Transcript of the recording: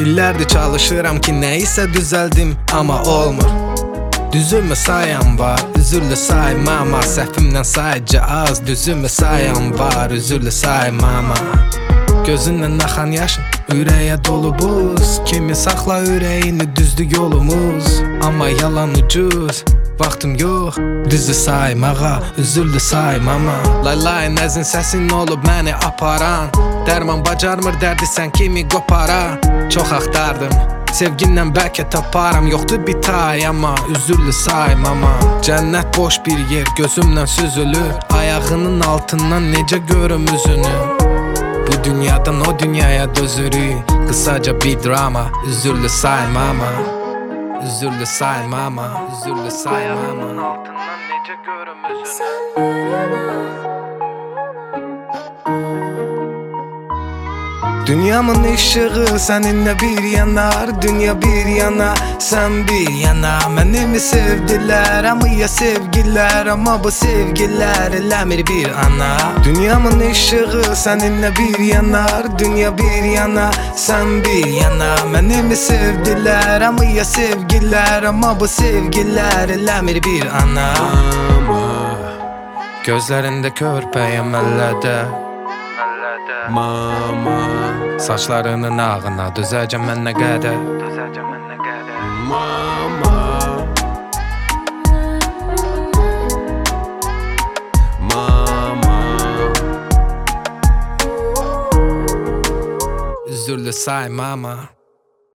İllərdir çalışıram ki nəyisə düzəldim, amma olmur. Düzümü sayan var, üzürlü saymama. Səhvimdən sayıca az, düzümü sayan var, üzürlü saymama. Gözündən axan yaşın, ürəyə dolu buz. Kimi saxla ürəyini, düzdür yolumuz. Amma yalan ucuz, vaxtım yox, düzü saymağa, üzürlü saymama. Lay nəzin səsin olub məni aparan. Dərman bacarmır dərdi sən kimi qopara. Çox axtardım, sevginlə bəlkə taparam. Yoxdur bir tay amma üzürlü saymama. Cənnət boş bir yer, gözümlə süzülür. Ayağının altından necə görüm üzünü. Bu dünyadan o dünyaya dözürük. Qısaca bir drama, üzürlü saymama. Üzürlü saymama, üzürlü saymama. Ayağının altından necə görüm üzünü. Dünyamın ışığı səninlə bir yanar. Dünya bir yana, sən bir yana. Mənimi sevdilər, amma ya sevgilər. Amma bu sevgilər eləmir bir ana. Dünyamın ışığı səninlə bir yanar. Dünya bir yana, sən bir yana. Mənimi sevdilər, amma ya sevgilər. Amma bu sevgilər eləmir bir ana. Gözlərində körpəyəm əllədə. Mama, saçlarının ağına düzəcəm mən nə qədər. Mama, mama, üzürlü saymama.